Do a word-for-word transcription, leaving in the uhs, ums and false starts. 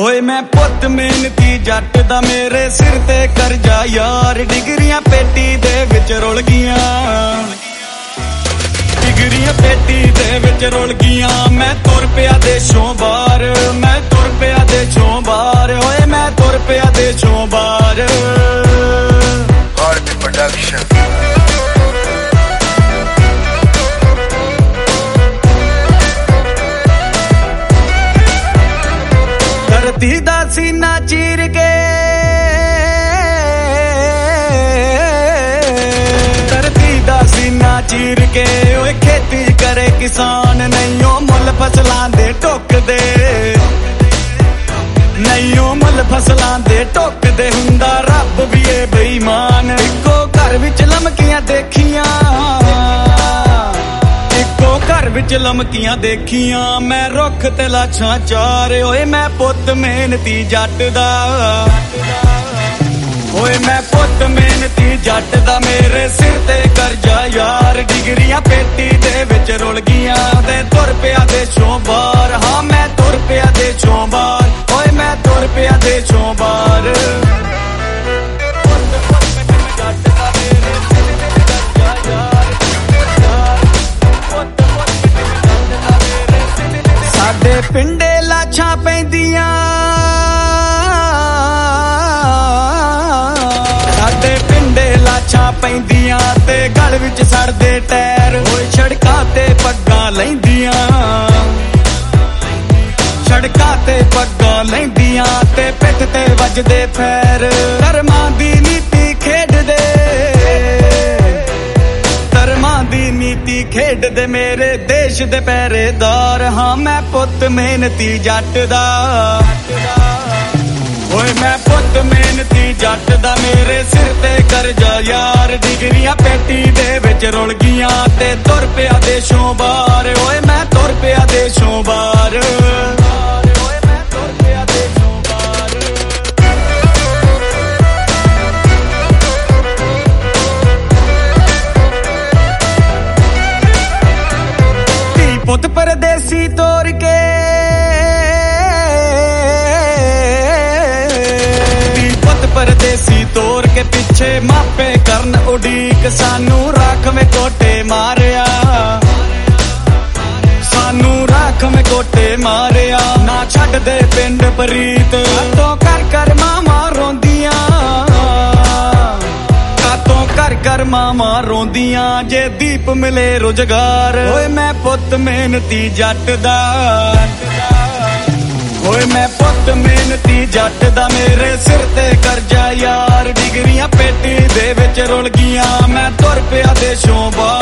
ओए मैं पुत मेहनती जट दा मेरे सिर ते करजा यार डिगरियां पेटी दे विच रुल गियां डिगरियां पेटी दे विच रुल गियां मैं तुर पिया देशों बाहर मैं तुर पिया देशों बाहर ओए मैं तुर पिया देशों बाहर प्रोडक्शन धरती दा सीना चीर के धरती दा सीना चीर के ओए खेती करे किसान नहीं ओ मुल फसलां दे टोकदे नहीं ओ मुल फसलां दे टोकदे हुंदा रब भी ए बेईमान इको घर विच लमकियां देखियां घर विच लमकियां देखियां मैं रुख ते लाछां चार ओए मैं पुत मेहनती जट दा ओए मैं पुत मेहनती जट दा मेरे सिर ते करजा यार डिगरियां पेटी दे विच रुल गियां ते तुर पिया देशों बाहर हाँ मैं तुर पिया देशों बाहर ओए मैं तुर पिया देशों बाहर साडे पिंडे लाछां पैंदियां साडे पिंडे लाछां पैंदियां ते गल विच सड़दे टैर ओए सड़कां ते पग्गां लैंदियां सड़कां ते पग्गां लैंदियां ते पिठ ते वजदे फैर धर्मां दी नीति खेडदे नीति खेड दे मेरे देश दे पहरेदार हाँ मैं पुत मेहनती जट दा ओए मैं पुत मेहनती जट दा मेरे सिर ते करजा यार डिगरियां पेटी दे विच रुल गियां ते तुर पिया देशों बाहर ओए मैं तुर पिया देशों बाहर पुत परदेसी तोड़ के पुत परदेसी तोड़ के पिछे मापे करन उड़ीक सानू राख में कोटे मारिया सानू राख में कोटे मारिया ना छड़ दे पिंड परीत तो कर कर मामा रोंदियां कर कर मामा रोंदियां जे दीप मिले रोजगार ओए मैं पुत मेहनती जट दा ओए मैं पुत मेहनती जट दा मेरे सिर ते करजा यार डिगरियां पेटी दे विच रुल गियां मैं तुर पिया देशों बाहर